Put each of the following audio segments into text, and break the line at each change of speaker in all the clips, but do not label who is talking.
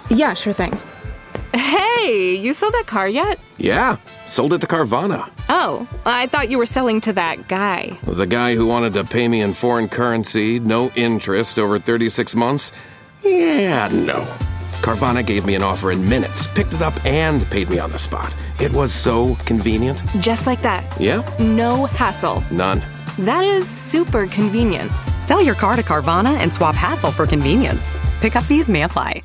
Yeah, sure thing.
Hey, you sold that car yet?
Yeah, sold it to Carvana.
Oh, I thought you were selling to that guy.
The guy who wanted to pay me in foreign currency, no interest, over 36 months? Yeah, no. Carvana gave me an offer in minutes, picked it up, and paid me on the spot. It was so convenient.
Just like that.
Yeah.
No hassle.
None.
That is super convenient.
Sell your car to Carvana and swap hassle for convenience. Pickup fees may apply.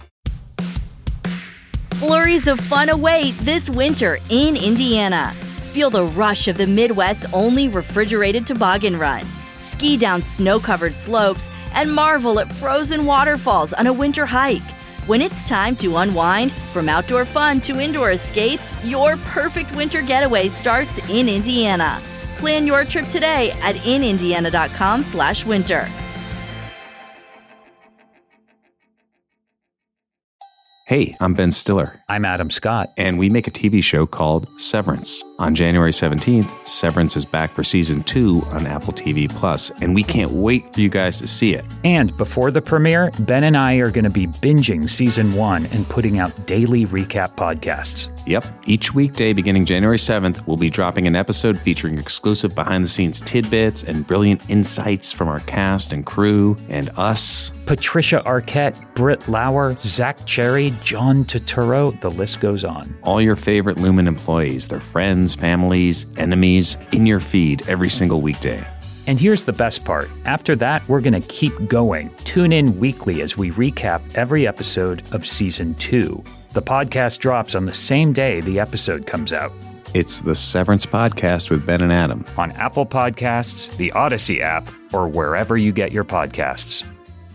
Flurries of fun await this winter in Indiana. Feel the rush of the Midwest's only refrigerated toboggan run. Ski down snow-covered slopes and marvel at frozen waterfalls on a winter hike. When it's time to unwind, from outdoor fun to indoor escapes, your perfect winter getaway starts in Indiana. Plan your trip today at inindiana.com/winter.
Hey, I'm Ben Stiller.
I'm Adam Scott.
And we make a TV show called Severance. On January 17th, Severance is back for season 2 on Apple TV+, and we can't wait for you guys to see it.
And before the premiere, Ben and I are going to be binging season 1 and putting out daily recap podcasts.
Yep. Each weekday beginning January 7th, we'll be dropping an episode featuring exclusive behind-the-scenes tidbits and brilliant insights from our cast and crew and us.
Patricia Arquette, Britt Lauer, Zach Cherry, John Turturro, the list goes on.
All your favorite Lumen employees, their friends, families, enemies, in your feed every single weekday.
And here's the best part. After that, we're going to keep going. Tune in weekly as we recap every episode of Season 2. The podcast drops on the same day the episode comes out.
It's the Severance Podcast with Ben and Adam.
On Apple Podcasts, the Odyssey app, or wherever you get your podcasts.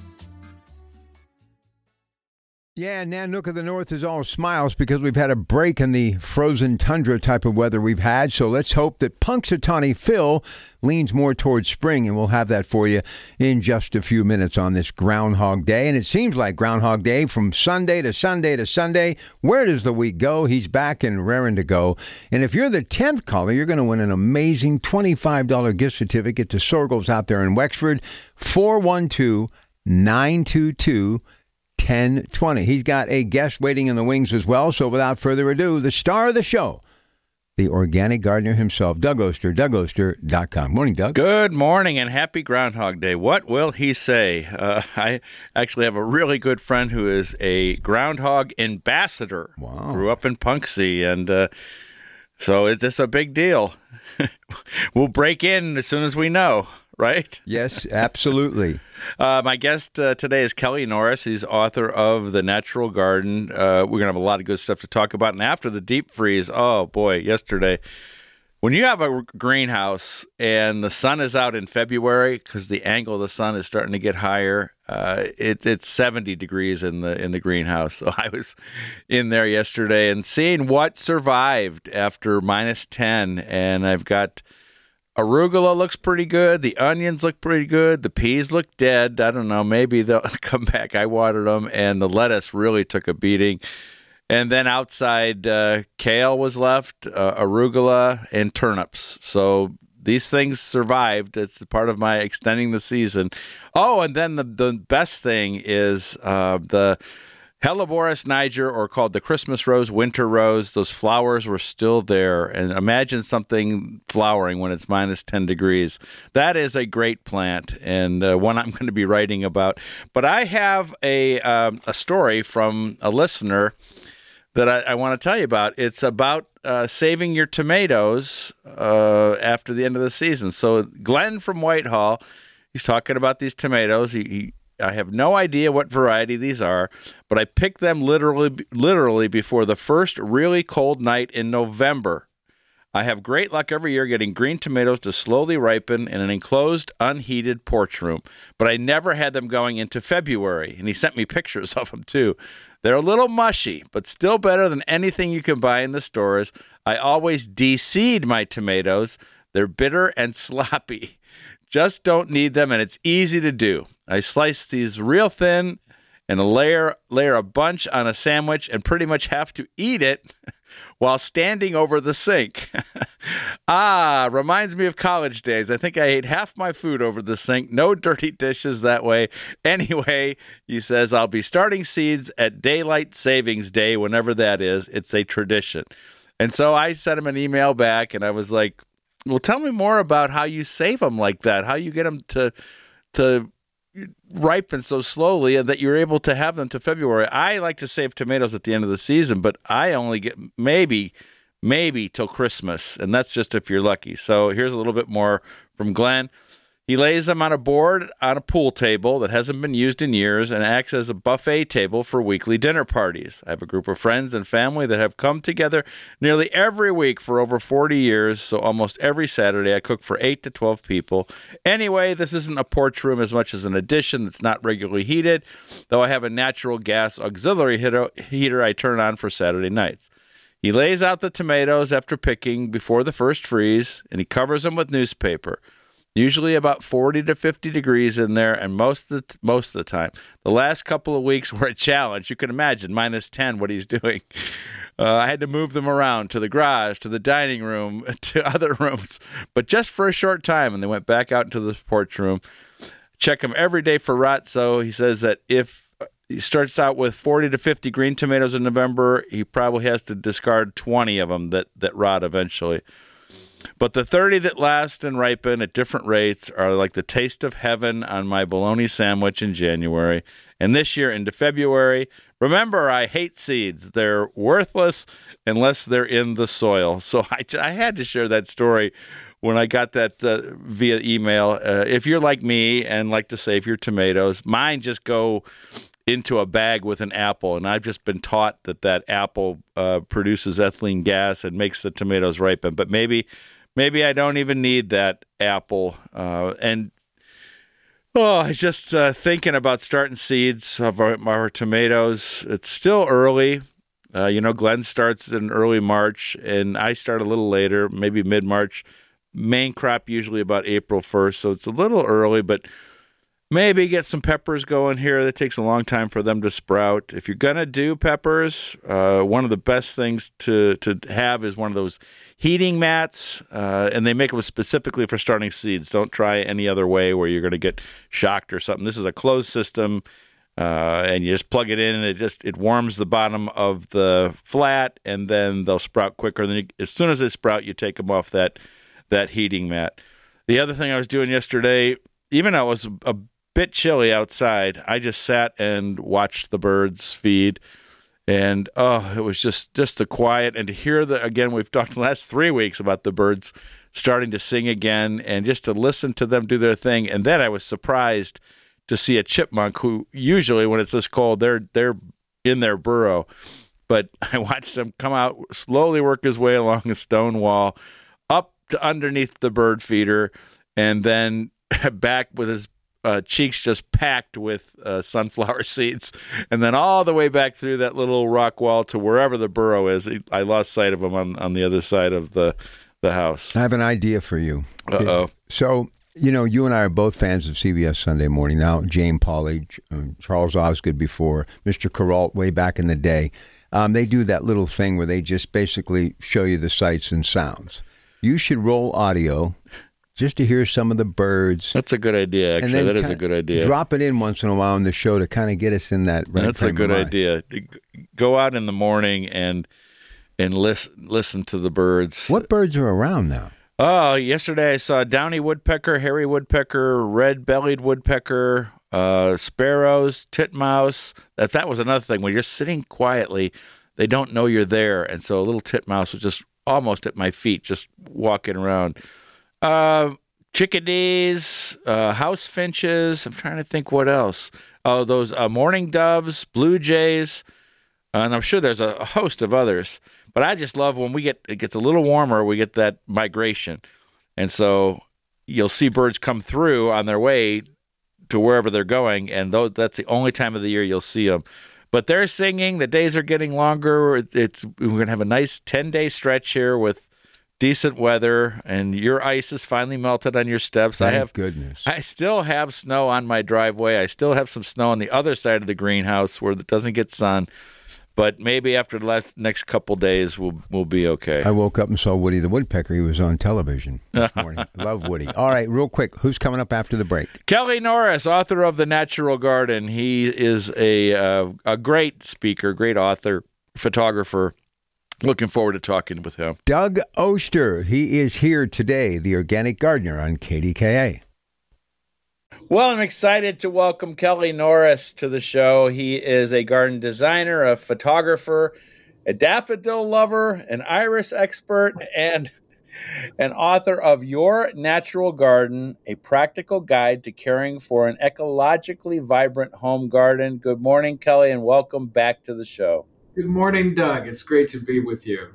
Yeah, Nanook of the North is all smiles because we've had a break in the frozen tundra type of weather we've had. So let's hope that Punxsutawney Phil leans more towards spring, and we'll have that for you in just a few minutes on this Groundhog Day. And it seems like Groundhog Day from Sunday to Sunday to Sunday. Where does the week go? He's back and raring to go. And if you're the 10th caller, you're going to win an amazing $25 gift certificate to Sorgles out there in Wexford. 412-922-1020. He's got a guest waiting in the wings as well. So without further ado, the star of the show, the organic gardener himself, Doug Oster, DougOster.com. Morning, Doug.
Good morning and happy Groundhog Day. What will he say? I actually have a really good friend who is a groundhog ambassador.
Wow.
Grew up in Punxsutawney, and so it's a big deal. We'll break in as soon as we know. Right?
Yes, absolutely.
My guest today is Kelly Norris. He's author of The Natural Garden. We're going to have a lot of good stuff to talk about. And after the deep freeze, oh boy, yesterday, when you have a greenhouse and the sun is out in February because the angle of the sun is starting to get higher, it's 70 degrees in the greenhouse. So I was in there yesterday and seeing what survived after minus 10, and I've got arugula looks pretty good. The onions look pretty good. The peas look dead. I don't know. Maybe they'll come back. I watered them, and the lettuce really took a beating. And then outside, kale was left, arugula, and turnips. So these things survived. It's part of my extending the season. Oh, and then the best thing is the Helleborus niger, or called the Christmas rose, winter rose. Those flowers were still there. And imagine something flowering when it's minus 10 degrees. That is a great plant, and one I'm going to be writing about. But I have a story from a listener that I want to tell you about. It's about saving your tomatoes after the end of the season. So Glenn from Whitehall, he's talking about these tomatoes. I have no idea what variety these are, but I picked them literally before the first really cold night in November. I have great luck every year getting green tomatoes to slowly ripen in an enclosed, unheated porch room, but I never had them going into February, and he sent me pictures of them too. They're a little mushy, but still better than anything you can buy in the stores. I always de-seed my tomatoes. They're bitter and sloppy. Just don't need them, and it's easy to do. I slice these real thin and layer a bunch on a sandwich and pretty much have to eat it while standing over the sink. Reminds me of college days. I think I ate half my food over the sink. No dirty dishes that way. Anyway, he says, I'll be starting seeds at Daylight Savings Day, whenever that is. It's a tradition. And so I sent him an email back, and I was like, well, tell me more about how you save them like that, how you get them to ripen so slowly and that you're able to have them to February. I like to save tomatoes at the end of the season, but I only get maybe till Christmas, and that's just if you're lucky. So here's a little bit more from Glenn. He lays them on a board on a pool table that hasn't been used in years and acts as a buffet table for weekly dinner parties. I have a group of friends and family that have come together nearly every week for over 40 years, so almost every Saturday I cook for 8 to 12 people. Anyway, this isn't a porch room as much as an addition that's not regularly heated, though I have a natural gas auxiliary heater I turn on for Saturday nights. He lays out the tomatoes after picking before the first freeze, and he covers them with newspaper. Usually about 40 to 50 degrees in there, and most of the time. The last couple of weeks were a challenge. You can imagine, -10, what he's doing. I had to move them around to the garage, to the dining room, to other rooms, but just for a short time, and they went back out into the porch room. Check them every day for rot, so he says that if he starts out with 40 to 50 green tomatoes in November, he probably has to discard 20 of them that rot eventually. But the 30 that last and ripen at different rates are like the taste of heaven on my bologna sandwich in January. And this year into February, remember, I hate seeds. They're worthless unless they're in the soil. So I had to share that story when I got that via email. If you're like me and like to save your tomatoes, mine just go into a bag with an apple, and I've just been taught that apple produces ethylene gas and makes the tomatoes ripen. But maybe I don't even need that apple. I was just thinking about starting seeds of our tomatoes. It's still early. Glenn starts in early March, and I start a little later, maybe mid-March. Main crop usually about April 1st, so it's a little early, but maybe get some peppers going here. That takes a long time for them to sprout. If you're going to do peppers, one of the best things to have is one of those heating mats, and they make them specifically for starting seeds. Don't try any other way where you're going to get shocked or something. This is a closed system, and you just plug it in, and it warms the bottom of the flat, and then they'll sprout quicker. Then as soon as they sprout, you take them off that heating mat. The other thing I was doing yesterday, even though it was a bit chilly outside, I just sat and watched the birds feed, and it was just the quiet, and to hear again, we've talked the last 3 weeks about the birds starting to sing again, and just to listen to them do their thing. And then I was surprised to see a chipmunk, who usually when it's this cold, they're in their burrow, but I watched him come out, slowly work his way along a stone wall up to underneath the bird feeder, and then back with his cheeks just packed with sunflower seeds, and then all the way back through that little rock wall to wherever the burrow is. I lost sight of him on the other side of the house.
I have an idea for you.
Uh-oh.
So, you and I are both fans of CBS Sunday Morning. Now, Jane Pauley, Charles Osgood before, Mr. Carrault way back in the day. They do that little thing where they just basically show you the sights and sounds. You should roll audio just to hear some of the birds.
That's a good idea, actually. That is a good idea.
Drop it in once in a while on the show to kind of get us in that right
That's a good idea. Go out in the morning and listen to the birds.
What birds are around now?
Oh, yesterday I saw downy woodpecker, hairy woodpecker, red-bellied woodpecker, sparrows, titmouse. That was another thing. When you're sitting quietly, they don't know you're there, and so a little titmouse was just almost at my feet, just walking around. Chickadees, house finches. I'm trying to think what else. Oh, those mourning doves, blue jays, and I'm sure there's a host of others. But I just love when it gets a little warmer, we get that migration, and so you'll see birds come through on their way to wherever they're going, and that's the only time of the year you'll see them. But they're singing. The days are getting longer. We're going to have a nice 10-day stretch here with decent weather, and your ice is finally melted on your steps.
Thank goodness.
I still have snow on my driveway. I still have some snow on the other side of the greenhouse where it doesn't get sun. But maybe after the next couple days, we'll be okay.
I woke up and saw Woody the Woodpecker. He was on television this morning. Love Woody. All right, real quick, who's coming up after the break?
Kelly Norris, author of The Natural Garden. He is a great speaker, great author, photographer. Looking forward to talking with him.
Doug Oster, he is here today, the organic gardener on KDKA.
Well, I'm excited to welcome Kelly Norris to the show. He is a garden designer, a photographer, a daffodil lover, an iris expert, and an author of Your Natural Garden, a practical guide to caring for an ecologically vibrant home garden. Good morning, Kelly, and welcome back to the show.
Good morning, Doug. It's great to be with you.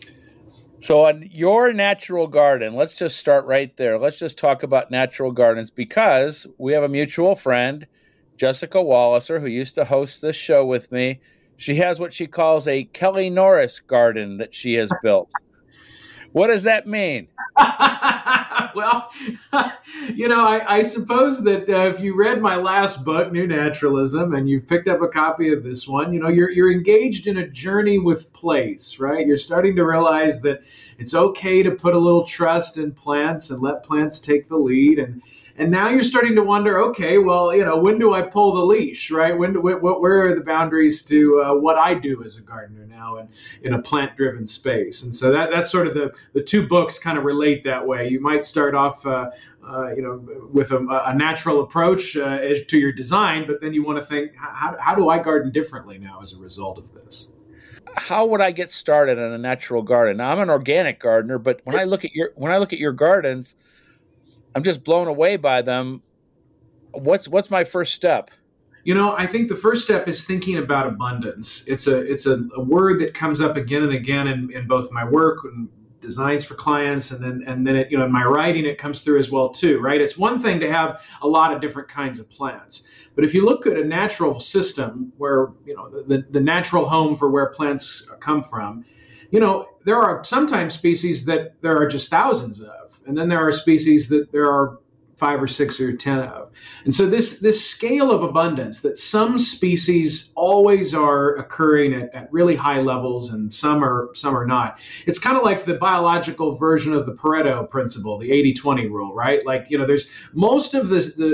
So on Your Natural Garden, let's just start right there. Let's just talk about natural gardens because we have a mutual friend, Jessica Walliser, who used to host this show with me. She has what she calls a Kelly Norris garden that she has built. What does that mean?
Well, I suppose that if you read my last book, New Naturalism, and you've picked up a copy of this one, you're engaged in a journey with place, right? You're starting to realize that it's okay to put a little trust in plants and let plants take the lead. And now you're starting to wonder, okay, well, when do I pull the leash, right? Where are the boundaries to what I do as a gardener now in a plant-driven space? And so that's sort of the two books kind of relate that way. You might start off, with a natural approach to your design, but then you want to think, how do I garden differently now as a result of this?
How would I get started in a natural garden? Now, I'm an organic gardener, but when I look at your gardens, I'm just blown away by them. What's my first step?
I think the first step is thinking about abundance. It's a word that comes up again and again in both my work and designs for clients, and then it, in my writing it comes through as well too, right? It's one thing to have a lot of different kinds of plants, but if you look at a natural system where the natural home for where plants come from, there are sometimes species that there are just thousands of, and then there are species that there are 5 or 6 or 10 of. And so this scale of abundance that some species always are occurring at really high levels and some are not. It's kind of like the biological version of the Pareto principle, the 80-20 rule, right? Like, there's most of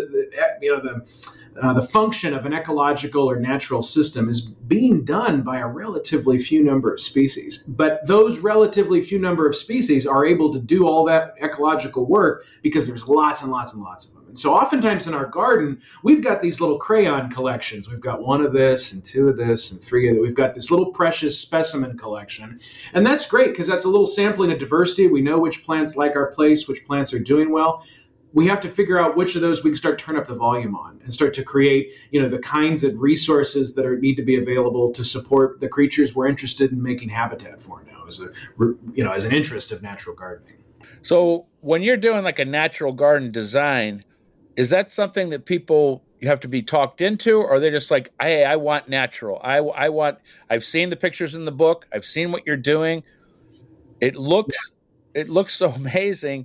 the function of an ecological or natural system is being done by a relatively few number of species. But those relatively few number of species are able to do all that ecological work because there's lots and lots and lots of them. And so oftentimes in our garden, we've got these little crayon collections. We've got 1 of this and 2 of this and 3 of that. We've got this little precious specimen collection. And that's great because that's a little sampling of diversity. We know which plants like our place, which plants are doing well. We have to figure out which of those we can start to turn up the volume on and start to create, the kinds of resources that need to be available to support the creatures we're interested in making habitat for now as an interest of natural gardening.
So when you're doing like a natural garden design, is that something that people you have to be talked into, or they're just like, hey, I want natural. I've seen the pictures in the book. I've seen what you're doing. It looks so amazing.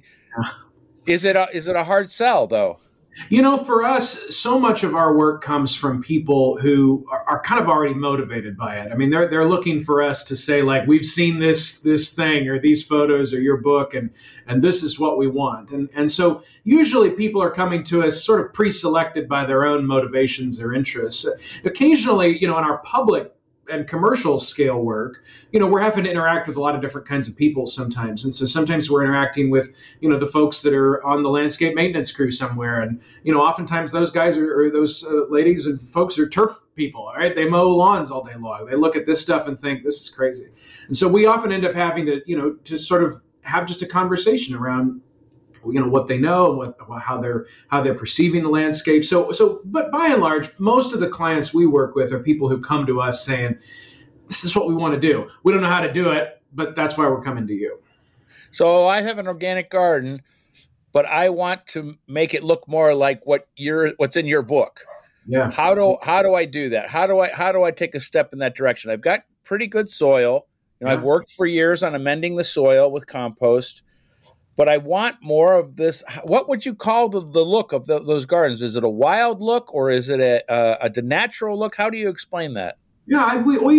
Is it a hard sell, though?
For us, so much of our work comes from people who are kind of already motivated by it. I mean, they're looking for us to say, like, we've seen this thing or these photos or your book, and this is what we want. And so usually people are coming to us sort of pre-selected by their own motivations or interests. Occasionally, in our public and commercial scale work, we're having to interact with a lot of different kinds of people sometimes. And so sometimes we're interacting with, the folks that are on the landscape maintenance crew somewhere. And, oftentimes those guys or those ladies and folks are turf people, right? They mow lawns all day long. They look at this stuff and think, this is crazy. And so we often end up having to, to sort of have just a conversation around, what they know and how they're perceiving the landscape. But by and large, most of the clients we work with are people who come to us saying, this is what we want to do. We don't know how to do it, but that's why we're coming to you.
So I have an organic garden, but I want to make it look more like what's in your book.
Yeah.
How do I do that? How do I take a step in that direction? I've got pretty good soil. I've worked for years on amending the soil with compost. But I want more of this. What would you call the look of those gardens? Is it a wild look or is it a natural look? How do you explain that?
Yeah, we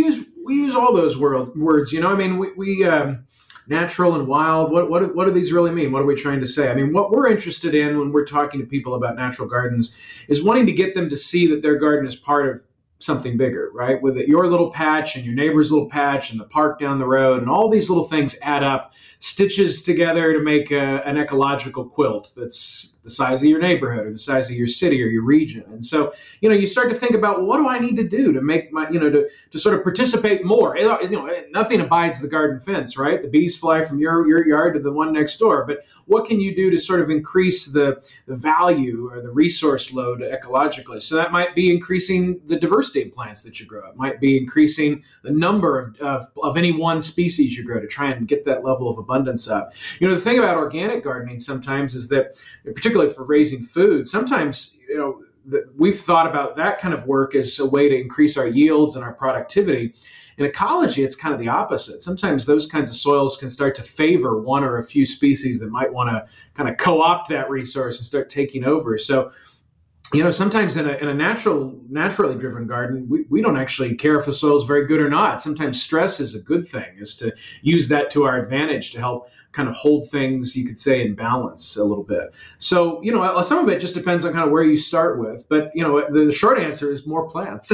use all those words. I mean, we natural and wild. What do these really mean? What are we trying to say? I mean, what we're interested in when we're talking to people about natural gardens is wanting to get them to see that their garden is part of something bigger, right? With your little patch and your neighbor's little patch and the park down the road, and all these little things add up, stitches together to make an ecological quilt that's the size of your neighborhood or the size of your city or your region. And so, you start to think about, well, what do I need to do to make my, to sort of participate more? Nothing abides the garden fence, right? The bees fly from your yard to the one next door. But what can you do to sort of increase the value or the resource load ecologically? So that might be increasing the diversity of plants that you grow. It might be increasing the number of any one species you grow to try and get that level of abundance up. The thing about organic gardening sometimes is that, particularly for raising food, sometimes, we've thought about that kind of work as a way to increase our yields and our productivity. In ecology, it's kind of the opposite. Sometimes those kinds of soils can start to favor one or a few species that might want to kind of co-opt that resource and start taking over. So, sometimes in a naturally driven garden, we don't actually care if the soil is very good or not. Sometimes stress is a good thing, is to use that to our advantage to help kind of hold things, you could say, in balance a little bit. So, some of it just depends on kind of where you start with. But, the short answer is more plants.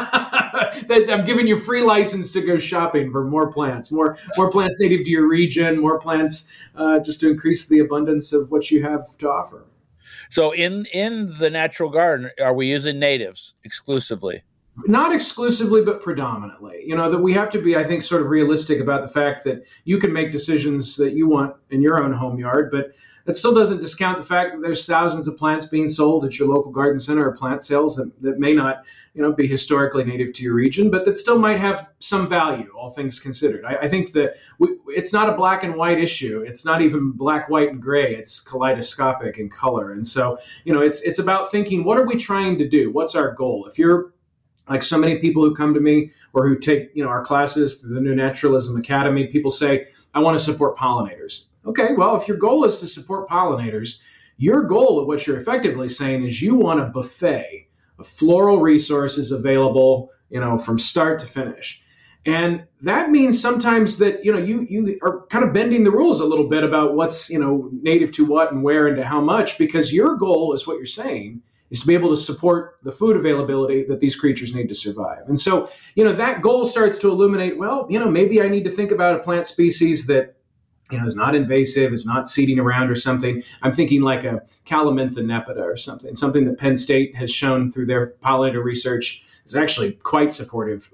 I'm giving you free license to go shopping for more plants native to your region, more plants just to increase the abundance of what you have to offer.
So in the natural garden, are we using natives exclusively?
Not exclusively, but predominantly. That we have to be, I think, sort of realistic about the fact that you can make decisions that you want in your own home yard, but that still doesn't discount the fact that there's thousands of plants being sold at your local garden center or plant sales that may not, be historically native to your region, but that still might have some value, all things considered. I think that it's not a black and white issue. It's not even black, white, and gray. It's kaleidoscopic in color. And so, it's about thinking, what are we trying to do? What's our goal? If you're like so many people who come to me or who take, our classes through the New Naturalism Academy, people say, I want to support pollinators. Okay, well, if your goal is to support pollinators, your goal of what you're effectively saying is you want a buffet of floral resources available, from start to finish. And that means sometimes that, you are kind of bending the rules a little bit about what's, native to what and where and to how much, because your goal is what you're saying is to be able to support the food availability that these creatures need to survive. And so, that goal starts to illuminate, well, maybe I need to think about a plant species that, is not invasive, is not seeding around or something. I'm thinking like a Calamintha nepeta or something that Penn State has shown through their pollinator research is actually quite supportive.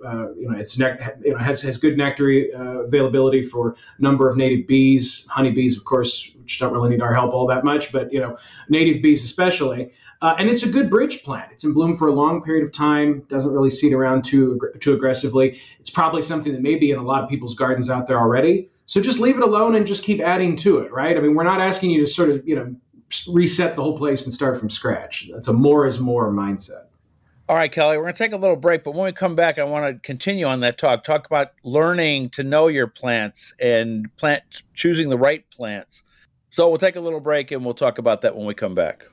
Has good nectar availability for a number of native bees, honeybees, of course, which don't really need our help all that much, but native bees especially. And it's a good bridge plant. It's in bloom for a long period of time, doesn't really seed around too aggressively. It's probably something that may be in a lot of people's gardens out there already. So just leave it alone and just keep adding to it, right? I mean, we're not asking you to sort of, reset the whole place and start from scratch. That's a more is more mindset.
All right, Kelly, we're going to take a little break, but when we come back, I want to continue on that talk about learning to know your plants and choosing the right plants. So we'll take a little break and we'll talk about that when we come back.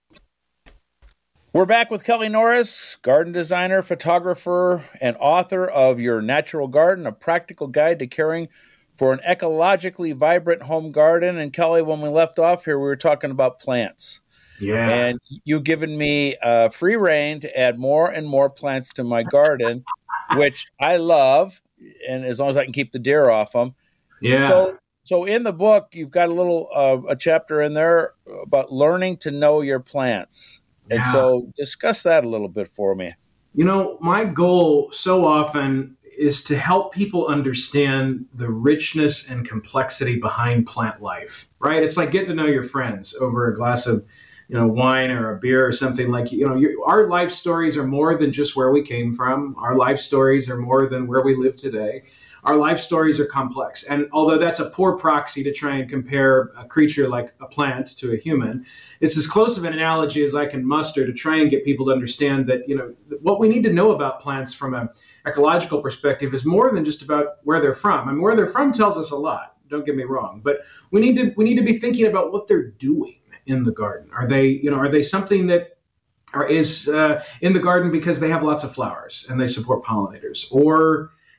We're back with Kelly Norris, garden designer, photographer, and author of Your Natural Garden, a practical guide to caring for an ecologically vibrant home garden. And Kelly, when we left off here, we were talking about plants.
Yeah.
And you've given me free rein to add more and more plants to my garden, which I love, and as long as I can keep the deer off them.
Yeah.
So in the book, you've got a little a chapter in there about learning to know your plants. And so discuss that a little bit for me.
My goal so often is to help people understand the richness and complexity behind plant life, right? It's like getting to know your friends over a glass of, wine or a beer or something. Like, our life stories are more than just where we came from. Our life stories are more than where we live today. Our life stories are complex. And although that's a poor proxy to try and compare a creature like a plant to a human, it's as close of an analogy as I can muster to try and get people to understand that, what we need to know about plants from an ecological perspective is more than just about where they're from. I mean, where they're from tells us a lot, don't get me wrong, but we need to be thinking about what they're doing in the garden. Are they something that is in the garden because they have lots of flowers and they support pollinators? Or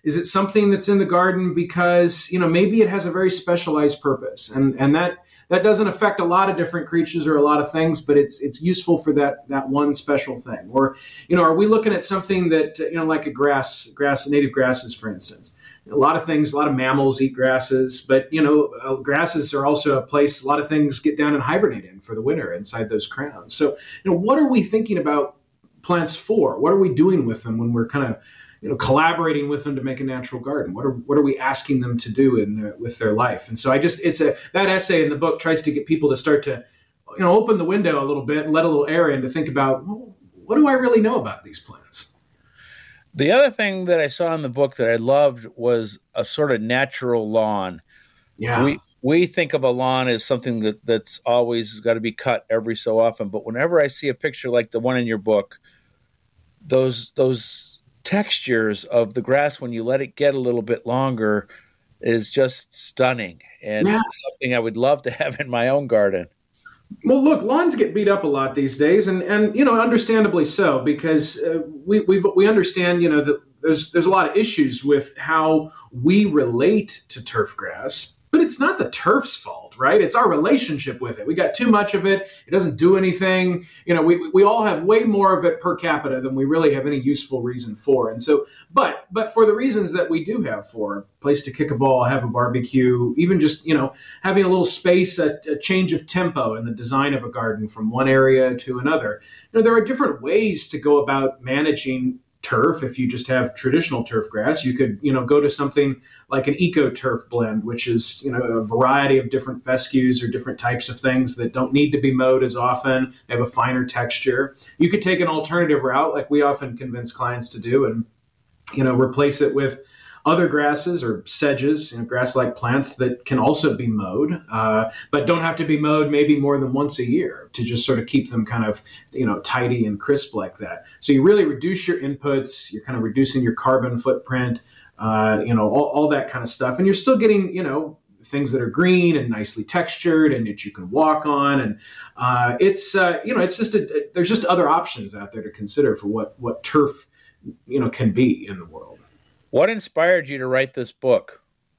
Is it something that's in the garden because, maybe it has a very specialized purpose, and that doesn't affect a lot of different creatures or a lot of things, but it's useful for that one special thing? Or, are we looking at something that, like a grass, native grasses, for instance? A lot of mammals eat grasses, but, grasses are also a place a lot of things get down and hibernate in for the winter inside those crowns. So, what are we thinking about plants for? What are we doing with them when we're kind of, collaborating with them to make a natural garden? What are we asking them to do with their life? And so that essay in the book tries to get people to start to, open the window a little bit and let a little air in to think about, well, what do I really know about these plants?
The other thing that I saw in the book that I loved was a sort of natural lawn.
Yeah.
We think of a lawn as something that's always got to be cut every so often. But whenever I see a picture like the one in your book, those textures of the grass when you let it get a little bit longer is just stunning, and something I would love to have in my own garden.
Well, look, lawns get beat up a lot these days, and understandably so, because we understand that there's a lot of issues with how we relate to turf grass. But it's not the turf's fault, right? It's our relationship with it. We got too much of it. It doesn't do anything. We all have way more of it per capita than we really have any useful reason for. And so, but for the reasons that we do have for a place to kick a ball, have a barbecue, even just, having a little space, a change of tempo in the design of a garden from one area to another. There are different ways to go about managing turf. If you just have traditional turf grass, you could, go to something like an eco turf blend, which is, a variety of different fescues or different types of things that don't need to be mowed as often. They have a finer texture. You could take an alternative route, like we often convince clients to do, and, replace it with other grasses or sedges, grass-like plants that can also be mowed, but don't have to be mowed maybe more than once a year to just sort of keep them kind of, tidy and crisp like that. So you really reduce your inputs, you're kind of reducing your carbon footprint, all that kind of stuff. And you're still getting, things that are green and nicely textured and that you can walk on. And it's just there's just other options out there to consider for what turf, can be in the world.
What inspired you to write this book?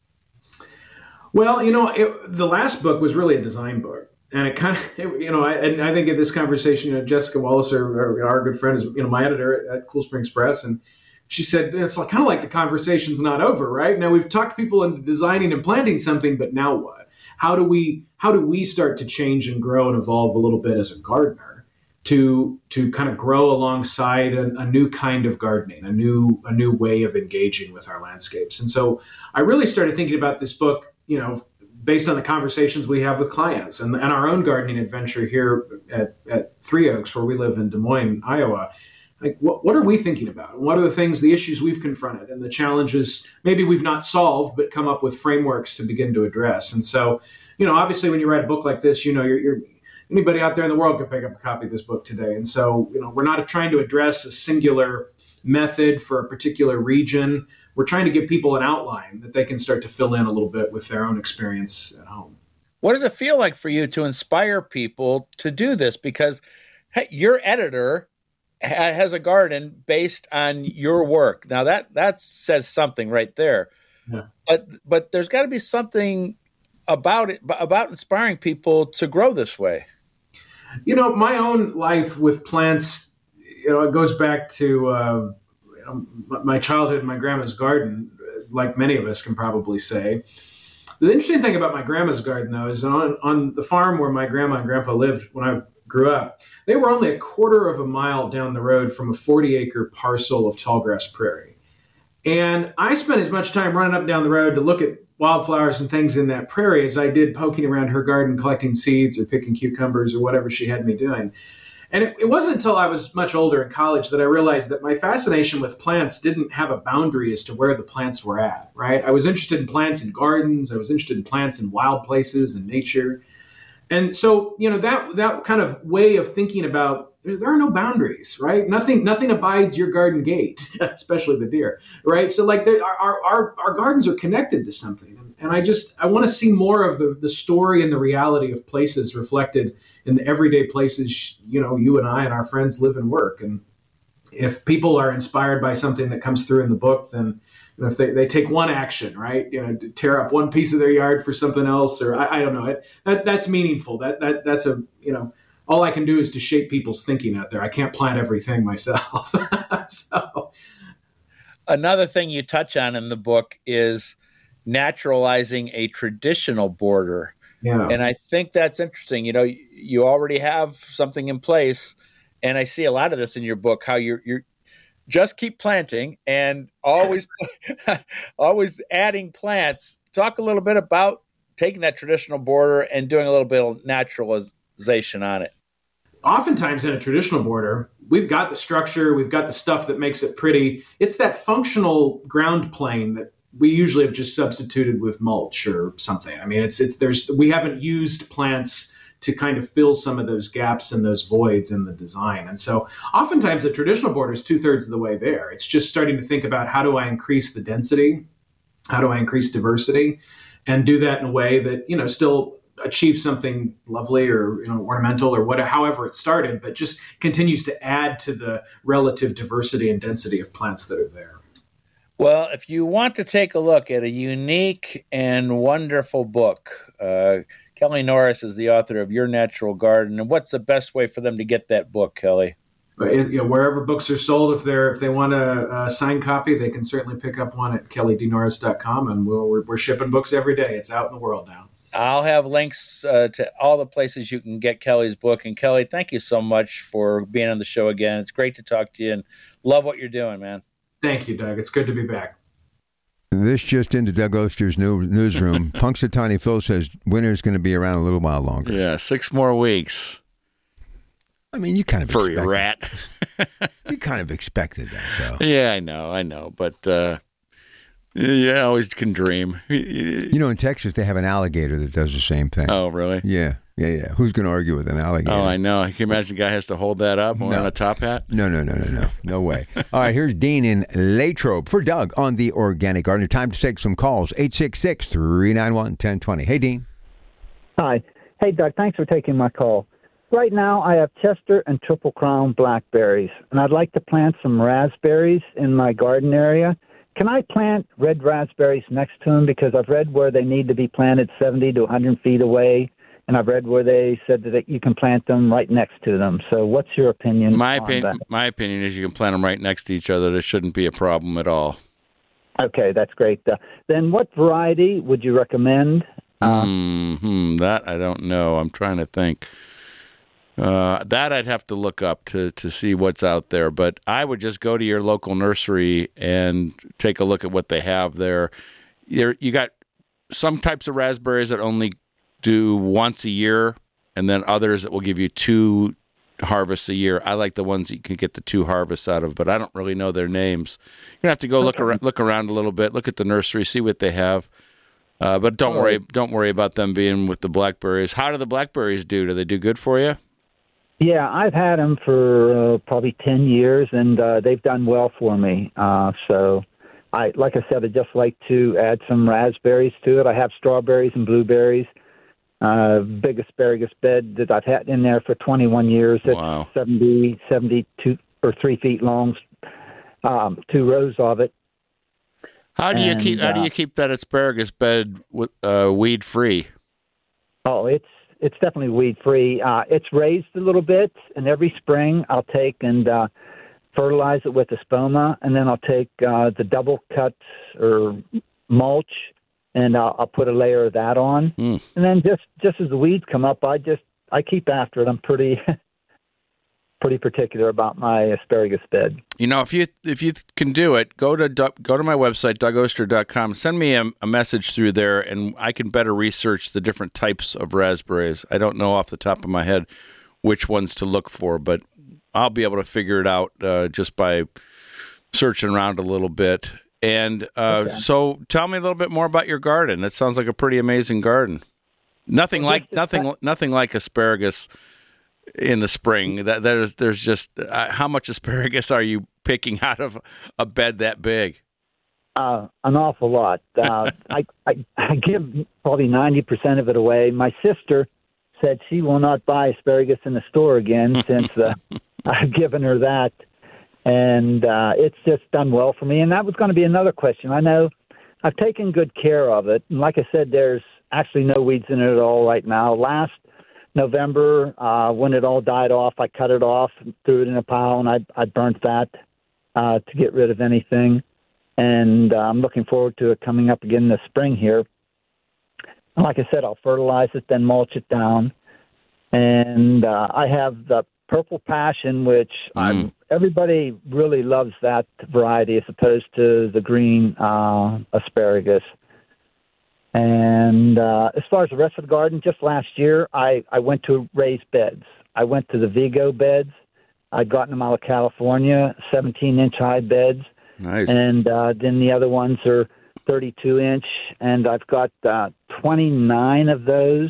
Well, the last book was really a design book. And it kind of, I think in this conversation, Jessica Wallace, our good friend, is, my editor at Cool Springs Press. And she said, it's kind of like the conversation's not over, right? Now we've talked people into designing and planting something, but now what? How do we start to change and grow and evolve a little bit as a gardener to kind of grow alongside a new kind of gardening, a new way of engaging with our landscapes? And so I really started thinking about this book, based on the conversations we have with clients and our own gardening adventure here at Three Oaks, where we live in Des Moines, Iowa. Like, what are we thinking about? What are the issues we've confronted and the challenges maybe we've not solved, but come up with frameworks to begin to address? And so, obviously when you write a book like this, you're anybody out there in the world could pick up a copy of this book today. And so, we're not trying to address a singular method for a particular region. We're trying to give people an outline that they can start to fill in a little bit with their own experience at home.
What does it feel like for you to inspire people to do this? Because your editor has a garden based on your work. Now that says something right there. Yeah. But there's got to be something about it, about inspiring people to grow this way.
My own life with plants, it goes back to my childhood in my grandma's garden, like many of us can probably say. The interesting thing about my grandma's garden, though, is on the farm where my grandma and grandpa lived when I grew up, they were only a quarter of a mile down the road from a 40-acre parcel of tallgrass prairie. And I spent as much time running up and down the road to look at wildflowers and things in that prairie as I did poking around her garden, collecting seeds or picking cucumbers or whatever she had me doing. And it wasn't until I was much older in college that I realized that my fascination with plants didn't have a boundary as to where the plants were at, right? I was interested in plants in gardens. I was interested in plants in wild places and nature. And so, that kind of way of thinking about, there are no boundaries, right? Nothing abides your garden gate, especially the deer, right? So like our gardens are connected to something. And I want to see more of the story and the reality of places reflected in the everyday places, you and I and our friends live and work. And if people are inspired by something that comes through in the book, then, if they take one action, right, tear up one piece of their yard for something else, or I don't know, that's meaningful. That's a, all I can do is to shape people's thinking out there. I can't plant everything myself. So
another thing you touch on in the book is naturalizing a traditional border.
Yeah.
And I think that's interesting. You already have something in place, and I see a lot of this in your book, how you're just keep planting and always adding plants. Talk a little bit about taking that traditional border and doing a little bit of naturalization on it.
Oftentimes in a traditional border, we've got the structure, we've got the stuff that makes it pretty. It's that functional ground plane that we usually have just substituted with mulch or something. I mean, we haven't used plants to kind of fill some of those gaps and those voids in the design. And so oftentimes the traditional border is 2/3 of the way there. It's just starting to think about, how do I increase the density? How do I increase diversity? And do that in a way that, still achieve something lovely or, ornamental or whatever, however it started, but just continues to add to the relative diversity and density of plants that are there.
Well, if you want to take a look at a unique and wonderful book, Kelly Norris is the author of Your Natural Garden. And what's the best way for them to get that book, Kelly?
Wherever books are sold, if they want a signed copy, they can certainly pick up one at kellydnorris.com, and we're shipping books every day. It's out in the world now.
I'll have links to all the places you can get Kelly's book. And Kelly, thank you so much for being on the show again. It's great to talk to you, and love what you're doing, man.
Thank you, Doug. It's good to be back.
This just into Doug Oster's newsroom. Punxsutawney Phil says winter's going to be around a little while longer.
Yeah, 6 more weeks.
I mean, you kind of
furry rat.
You kind of expected that, though.
Yeah, I know, but I always can dream.
In Texas they have an alligator that does the same thing.
Oh, really?
Yeah. Who's going to argue with an alligator?
Oh, I know. Can you imagine a guy has to hold that up wearing a top hat?
No way. All right, here's Dean in Latrobe for Doug on the Organic Gardener. Time to take some calls. 866-391-1020. Hey, Dean.
Hi. Hey, Doug. Thanks for taking my call. Right now, I have Chester and Triple Crown blackberries, and I'd like to plant some raspberries in my garden area. Can I plant red raspberries next to them? Because I've read where they need to be planted 70 to 100 feet away, and I've read where they said that you can plant them right next to them. So what's your opinion
My
on that?
My opinion is you can plant them right next to each other. There shouldn't be a problem at all.
Okay, that's great. Then what variety would you recommend?
That I don't know. I'm trying to think. That I'd have to look up to see what's out there. But I would just go to your local nursery and take a look at what they have there. You got some types of raspberries that only do once a year, and then others that will give you 2 harvests a year. I like the ones that you can get the 2 harvests out of, but I don't really know their names. You're gonna have to go look around a little bit, look at the nursery, see what they have. But don't worry about them being with the blackberries. How do the blackberries do? Do they do good for you?
Yeah, I've had them for probably 10 years, and they've done well for me. So, like I said, I'd just like to add some raspberries to it. I have strawberries and blueberries. Big asparagus bed that I've had in there for 21 years. It's
wow.
72 or 3 feet long, 2 rows of it.
How do you keep that asparagus bed weed free?
Oh, it's definitely weed free. It's raised a little bit, and every spring I'll take and fertilize it with espoma, and then I'll take the double cut or mulch, and I'll put a layer of that on. And then just as the weeds come up, I keep after it. I'm pretty particular about my asparagus bed.
If you can do it, go to my website, DougOster.com. Send me a message through there, and I can better research the different types of raspberries. I don't know off the top of my head which ones to look for, but I'll be able to figure it out just by searching around a little bit. And So tell me a little bit more about your garden. It sounds like a pretty amazing garden. Nothing like asparagus in the spring. There's just how much asparagus are you picking out of a bed that big?
An awful lot. I give probably 90% of it away. My sister said she will not buy asparagus in the store again since I've given her that. and it's just done well for me. And that was going to be another question. I know I've taken good care of it. And like I said, there's actually no weeds in it at all right now. Last November, when it all died off, I cut it off, threw it in a pile, and I burnt that to get rid of anything. And I'm looking forward to it coming up again this spring here. And like I said, I'll fertilize it, then mulch it down. And I have the Purple Passion, which everybody really loves that variety as opposed to the green asparagus. And as far as the rest of the garden, just last year, I went to raised beds. I went to the Vigo beds. I'd gotten them out of California, 17-inch high beds.
Nice.
And then the other ones are 32-inch, and I've got 29 of those.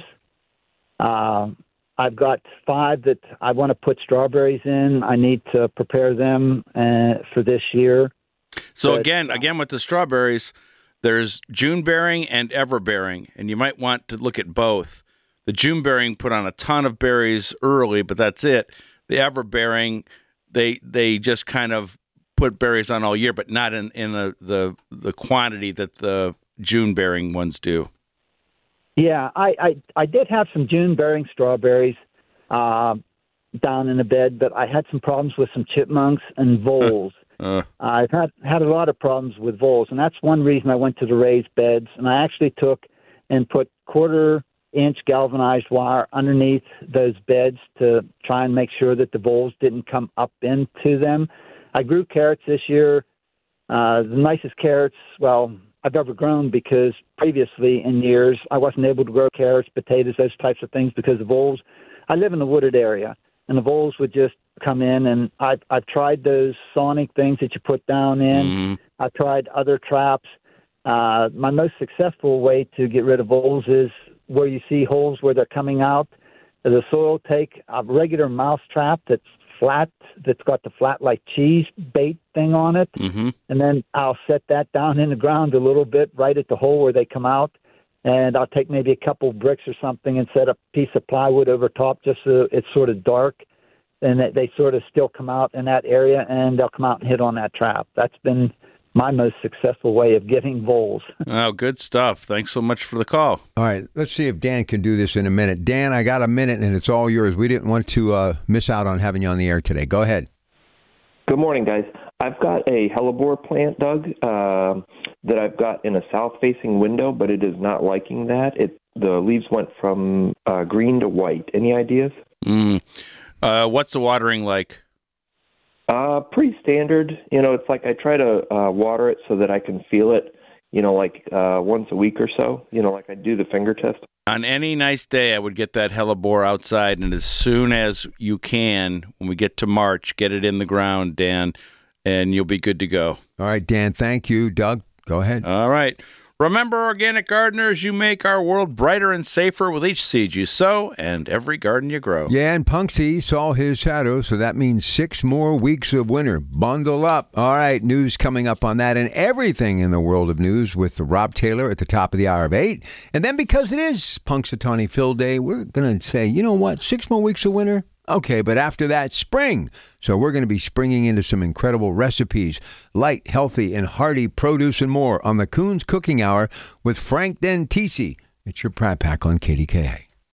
I've got 5 that I want to put strawberries in. I need to prepare them for this year.
So again with the strawberries, there's June bearing and ever bearing, and you might want to look at both. The June bearing put on a ton of berries early, but that's it. The ever bearing, they just kind of put berries on all year, but not in the quantity that the June bearing ones do.
Yeah, I did have some June bearing strawberries down in the bed, but I had some problems with some chipmunks and voles. I've had a lot of problems with voles, and that's one reason I went to the raised beds. And I actually took and put 1/4-inch galvanized wire underneath those beds to try and make sure that the voles didn't come up into them. I grew carrots this year, the nicest carrots, I've ever grown, because previously in years I wasn't able to grow carrots, potatoes, those types of things because of voles. I live in a wooded area, and the voles would just come in, and I've tried those sonic things that you put down in.
Mm-hmm.
I've tried other traps. My most successful way to get rid of voles is where you see holes where they're coming out of the soil. Take a regular mouse trap that's flat, that's got the flat like cheese bait thing on it,
mm-hmm.
and then I'll set that down in the ground a little bit right at the hole where they come out, and I'll take maybe a couple bricks or something and set a piece of plywood over top just so it's sort of dark, and they sort of still come out in that area, and they'll come out and hit on that trap. That's been my most successful way of getting voles.
Oh, good stuff. Thanks so much for the call.
All right, let's see if Dan can do this in a minute. Dan, I got a minute, and it's all yours. We didn't want to miss out on having you on the air today. Go ahead.
Good morning, guys. I've got a hellebore plant, Doug, that I've got in a south-facing window, but it is not liking that. The leaves went from green to white. Any ideas?
What's the watering like?
Pretty standard. It's like I try to water it so that I can feel it, once a week or so, like I do the finger test.
On any nice day, I would get that hellebore outside, and as soon as you can, when we get to March, get it in the ground, Dan, and you'll be good to go.
All right, Dan, thank you. Doug, go ahead.
All right. Remember, organic gardeners, you make our world brighter and safer with each seed you sow and every garden you grow.
Yeah, and Punksy saw his shadow, so that means 6 more weeks of winter. Bundle up. All right, news coming up on that and everything in the world of news with Rob Taylor at the top of the hour of 8. And then because it is Punxsutawney Phil Day, we're going to say, you know what, 6 more weeks of winter? Okay, but after that, spring. So we're going to be springing into some incredible recipes, light, healthy, and hearty produce and more on the Coons Cooking Hour with Frank Dentisi. It's your Pratt Pack on KDKA.